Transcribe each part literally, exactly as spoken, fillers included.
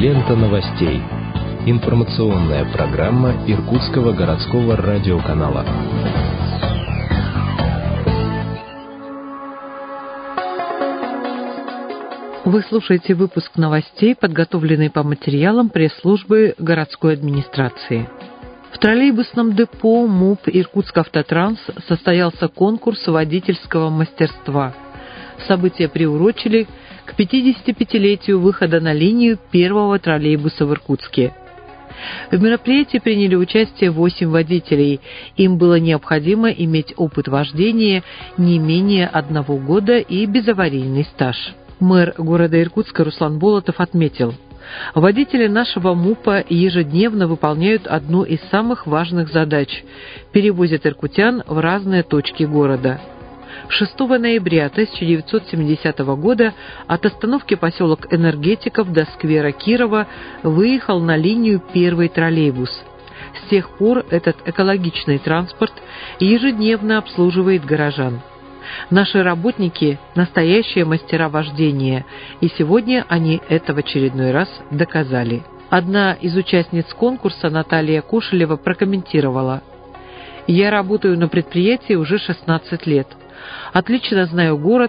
Лента новостей. Информационная программа Иркутского городского радиоканала. Вы слушаете выпуск новостей, подготовленный по материалам пресс-службы городской администрации. В троллейбусном депо МУП «Иркутскавтотранс» состоялся конкурс водительского мастерства. Событие приурочили к пятидесятипятилетию выхода на линию первого троллейбуса в Иркутске. В мероприятии приняли участие восемь водителей. Им было необходимо иметь опыт вождения не менее одного года и безаварийный стаж. Мэр города Иркутска Руслан Болотов отметил, водители нашего МУПа ежедневно выполняют одну из самых важных задач – перевозят иркутян в разные точки города. шестого ноября тысяча девятьсот семидесятого года от остановки поселок Энергетиков до сквера Кирова выехал на линию первый троллейбус. С тех пор этот экологичный транспорт ежедневно обслуживает горожан. Наши работники – настоящие мастера вождения, и сегодня они это в очередной раз доказали. Одна из участниц конкурса, Наталья Кошелева, прокомментировала: «Я работаю на предприятии уже шестнадцать лет. Отлично знаю город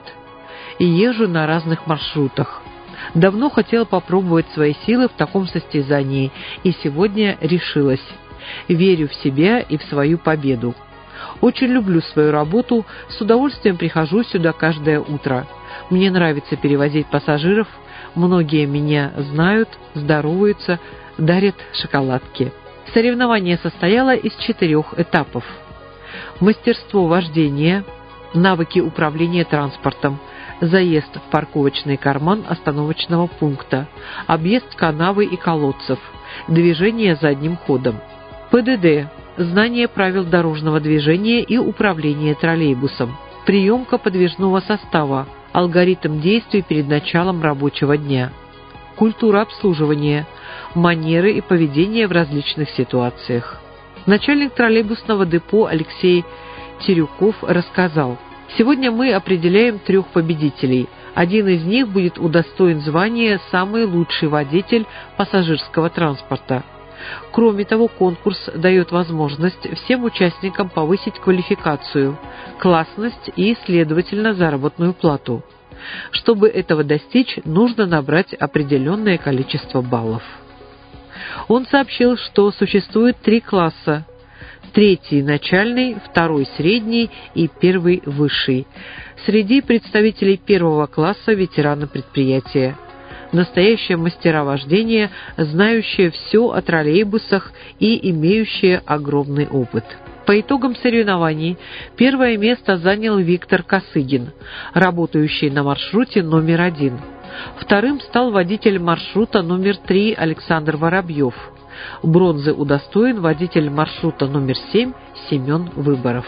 и езжу на разных маршрутах. Давно хотела попробовать свои силы в таком состязании, и сегодня решилась. Верю в себя и в свою победу. Очень люблю свою работу, с удовольствием прихожу сюда каждое утро. Мне нравится перевозить пассажиров, многие меня знают, здороваются, дарят шоколадки». Соревнование состояло из четырех этапов: мастерство вождения, навыки управления транспортом, заезд в парковочный карман остановочного пункта, объезд канавы и колодцев, движение задним ходом. ПДД – знание правил дорожного движения и управления троллейбусом, приемка подвижного состава, алгоритм действий перед началом рабочего дня. Культура обслуживания, манеры и поведение в различных ситуациях. Начальник троллейбусного депо Алексей Терюков рассказал: «Сегодня мы определяем трех победителей. Один из них будет удостоен звания «Самый лучший водитель пассажирского транспорта». Кроме того, конкурс дает возможность всем участникам повысить квалификацию, классность и, следовательно, заработную плату. Чтобы этого достичь, нужно набрать определенное количество баллов». Он сообщил, что существует три класса: третий начальный, второй средний и первый высший. Среди представителей первого класса ветераны предприятия. Настоящие мастера вождения, знающие все о троллейбусах и имеющие огромный опыт. По итогам соревнований первое место занял Виктор Косыгин, работающий на маршруте номер один. Вторым стал водитель маршрута номер три Александр Воробьев. Бронзы удостоен водитель маршрута номер семь Семен Выборов.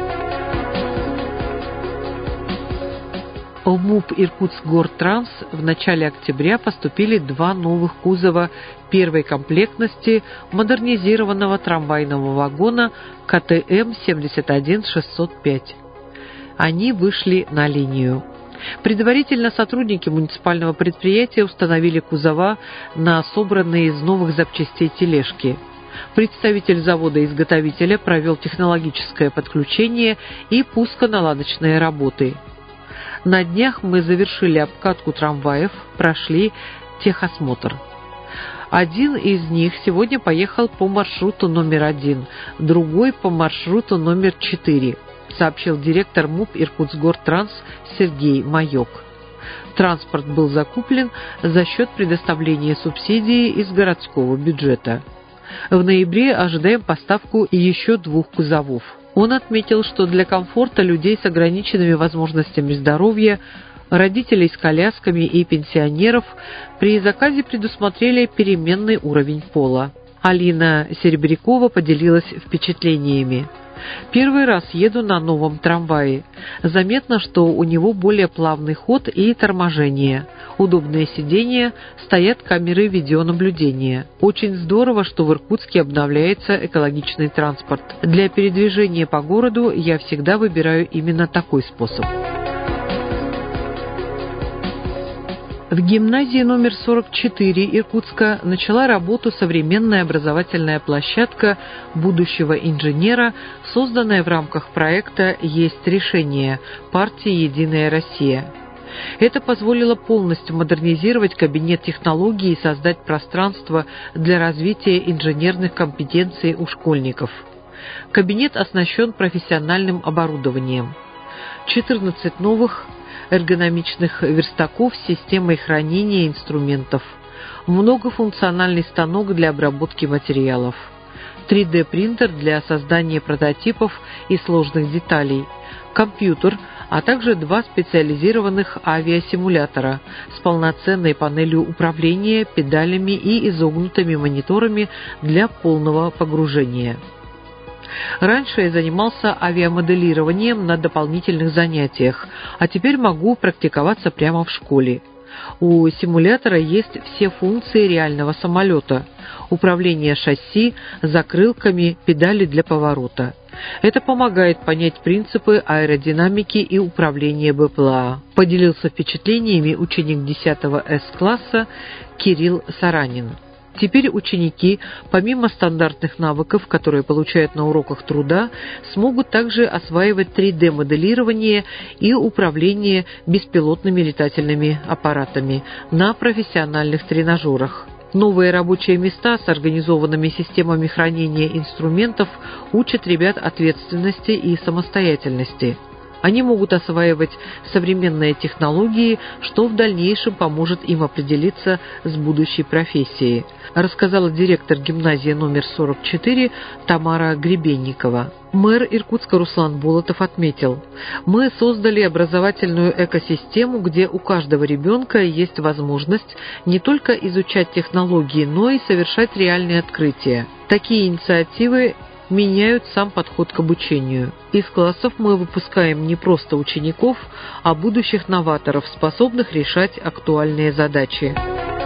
В МУП «Иркутскгортранс» в начале октября поступили два новых кузова первой комплектности модернизированного трамвайного вагона ка тэ эм семьдесят один шестьсот пять. Они вышли на линию. Предварительно сотрудники муниципального предприятия установили кузова на собранные из новых запчастей тележки. Представитель завода-изготовителя провел технологическое подключение и пусконаладочные работы. На днях мы завершили обкатку трамваев, прошли техосмотр. Один из них сегодня поехал по маршруту номер один, другой по маршруту номер четыре, сообщил директор МУП «Иркутскгортранс» Сергей Маек. Транспорт был закуплен за счет предоставления субсидии из городского бюджета. В ноябре ожидаем поставку еще двух кузовов. Он отметил, что для комфорта людей с ограниченными возможностями здоровья, родителей с колясками и пенсионеров при заказе предусмотрели переменный уровень пола. Алина Серебрякова поделилась впечатлениями. «Первый раз еду на новом трамвае. Заметно, что у него более плавный ход и торможение. Удобные сиденья, стоят камеры видеонаблюдения. Очень здорово, что в Иркутске обновляется экологичный транспорт. Для передвижения по городу я всегда выбираю именно такой способ». В гимназии номер сорок четыре Иркутска начала работу современная образовательная площадка будущего инженера, созданная в рамках проекта «Есть решение» партии «Единая Россия». Это позволило полностью модернизировать кабинет технологий и создать пространство для развития инженерных компетенций у школьников. Кабинет оснащен профессиональным оборудованием. четырнадцать новых эргономичных верстаков с системой хранения инструментов, многофункциональный станок для обработки материалов, три дэ принтер для создания прототипов и сложных деталей, компьютер, а также два специализированных авиасимулятора с полноценной панелью управления, педалями и изогнутыми мониторами для полного погружения. Раньше я занимался авиамоделированием на дополнительных занятиях, а теперь могу практиковаться прямо в школе. У симулятора есть все функции реального самолета: управление шасси, закрылками, педали для поворота. Это помогает понять принципы аэродинамики и управления бэ пэ эл а, поделился впечатлениями ученик десятого эс класса Кирилл Саранин. Теперь ученики, помимо стандартных навыков, которые получают на уроках труда, смогут также осваивать три дэ моделирование и управление беспилотными летательными аппаратами на профессиональных тренажерах. Новые рабочие места с организованными системами хранения инструментов учат ребят ответственности и самостоятельности. Они могут осваивать современные технологии, что в дальнейшем поможет им определиться с будущей профессией, рассказала директор гимназии номер сорок четыре Тамара Гребенникова. Мэр Иркутска Руслан Болотов отметил: «Мы создали образовательную экосистему, где у каждого ребенка есть возможность не только изучать технологии, но и совершать реальные открытия. Такие инициативы меняют сам подход к обучению. Из классов мы выпускаем не просто учеников, а будущих новаторов, способных решать актуальные задачи».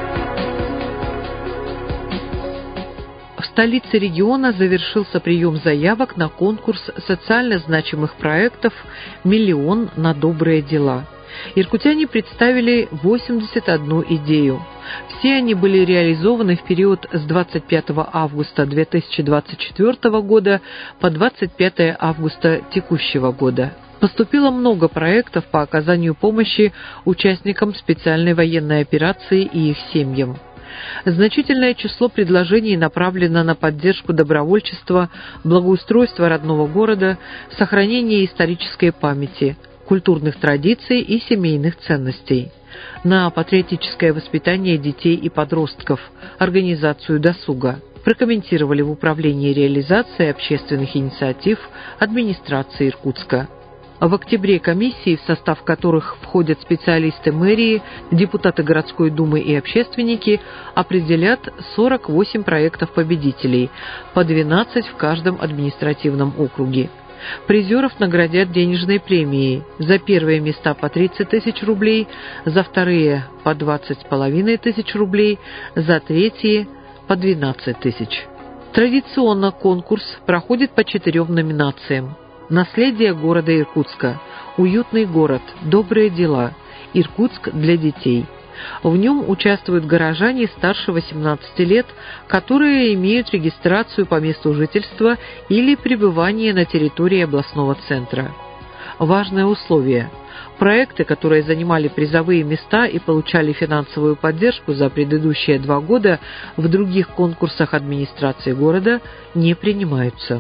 В столице региона завершился прием заявок на конкурс социально значимых проектов «Миллион на добрые дела». Иркутяне представили восемьдесят одну идею. Все они были реализованы в период с двадцать пятого августа две тысячи двадцать четвёртого года по двадцать пятое августа текущего года. Поступило много проектов по оказанию помощи участникам специальной военной операции и их семьям. Значительное число предложений направлено на поддержку добровольчества, благоустройство родного города, сохранение исторической памяти, культурных традиций и семейных ценностей, на патриотическое воспитание детей и подростков, организацию досуга, прокомментировали в Управлении реализации общественных инициатив администрации Иркутска. В октябре комиссии, в состав которых входят специалисты мэрии, депутаты городской думы и общественники, определят сорок восемь проектов-победителей, по двенадцать в каждом административном округе. Призеров наградят денежной премией: за первые места по тридцать тысяч рублей, за вторые по двадцать с половиной тысяч рублей, за третьи по двенадцать тысяч. Традиционно конкурс проходит по четырем номинациям: наследие города Иркутска, уютный город, добрые дела, Иркутск для детей. В нем участвуют горожане старше восемнадцати лет, которые имеют регистрацию по месту жительства или пребывание на территории областного центра. Важное условие: проекты, которые занимали призовые места и получали финансовую поддержку за предыдущие два года в других конкурсах администрации города, не принимаются.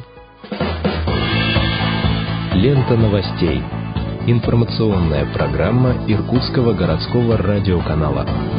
Лента новостей. Информационная программа Иркутского городского радиоканала.